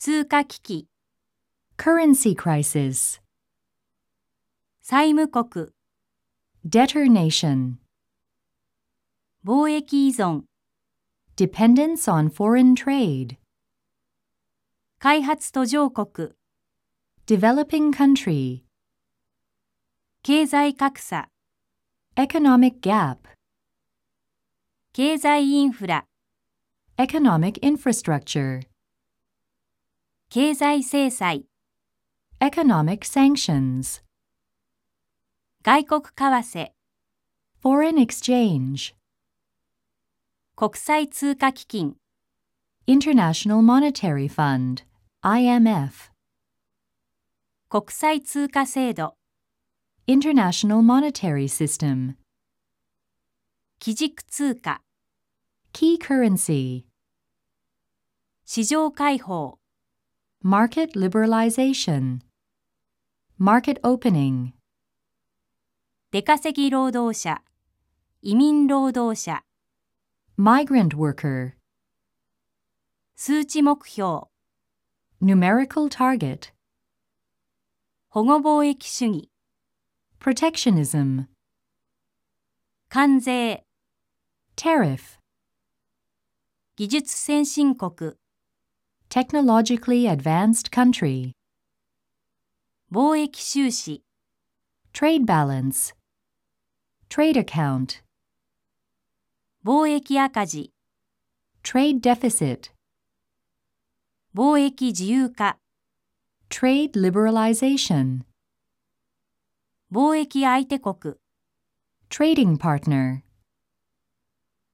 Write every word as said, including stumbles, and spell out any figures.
通貨危機、 currency crisis, 債務国、 debtor nation, 貿易依存、 dependence on foreign trade, 開発途上国、 developing country, 経済格差、 economic gap, 経済インフラ、 economic infrastructure, 経済制裁、 economic sanctions, 外国為替、 foreign exchange, 国際通貨基金、 International Monetary Fund, I M F, 国際通貨制度、 International Monetary System, 基軸通貨、 key currency, 市場開放、 market liberalization, market opening, 出稼ぎ労働者、移民労働者、 migrant worker, 数値目標、 numerical target, 保護貿易主義、 protectionism, 関税、 tariff, 技術先進国、 technologically advanced country, 貿易収支、 trade balance, trade account, 貿易赤字、 trade deficit, 貿易自由化、 trade liberalization, 貿易相手国、 trading partner.